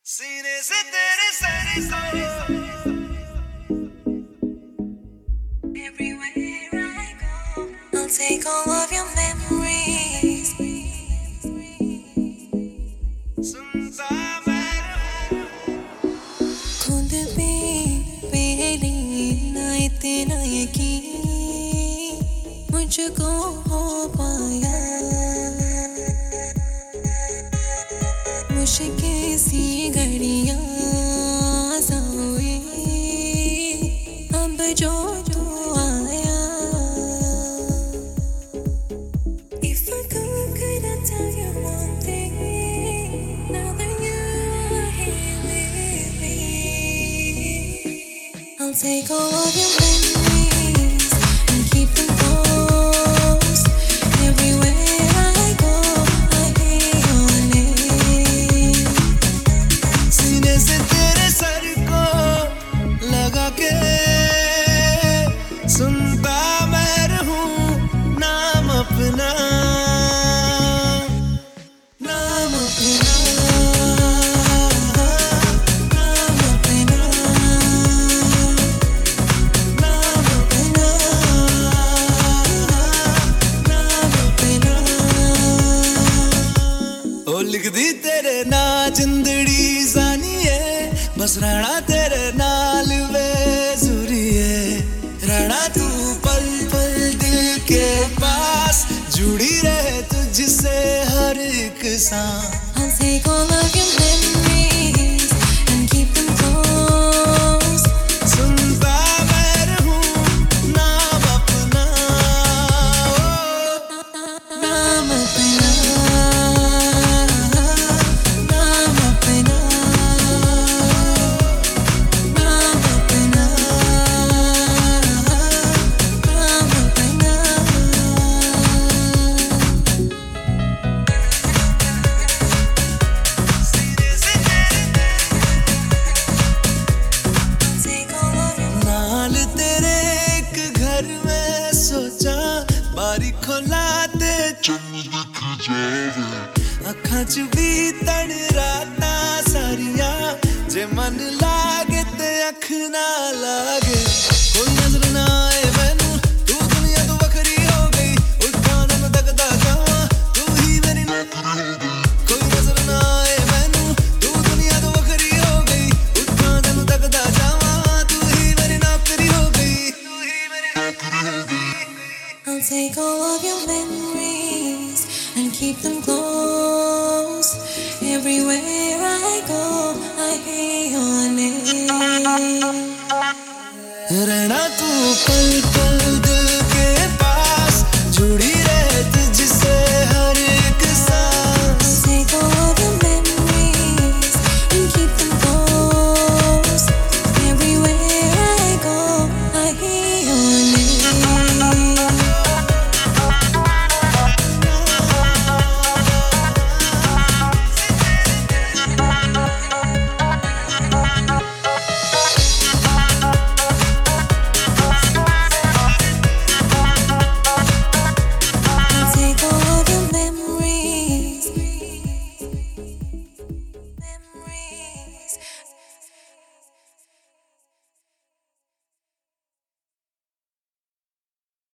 सीने से तेरे सर को Everywhere I go, I'll take all of your memories. सुनता मैं रहूं खुद भी पहले ना इतना यकीन मुझको हो पाया मुश्किल सी घड़ियां हुई अब जो तू आया If I could I tell you one thing now that you are here with me I'll take all of your memories and keep them close everywhere I go I hear your name सीने से तेरे sir को लगा के सुनता मैं रहूं नाम अपना नाम अपना नाम अपना नाम अपना नाम अपना ओ लिख दी तेरे ना जिंदड़ी जानिए बस रहना तेरे नाल वे जुरिए रहना तू पल पल दिल के पास जुड़ी रहे तुझसे हर एक सांस I'll take all of your memories and keep them close सुनता मैं रहूं नाम अपना नाम अपना नाम अपना नाम अपना नाम अपना नाल तेरे एक घर में सोचा बारी खोला ते चंद दिख जावे अखां च भी तड़ राता सारिया जे मन लागे ते अख ना लागे कोई नजर ना आए मैनू तू दुनिया तो वखरी हो गई उठा दिन तकदा जावां तू ही मेरी नौकरी हो गई कोई नजर ना आए मैनू तू दुनिया तो वखरी हो गई उठा दिन तकदा जावां तू ही मेरी नौकरी हो गई तू ही मेरी नौकरी हो गई I'll take all of your memories and keep them close everywhere I go I hear your name रहना तू पल पल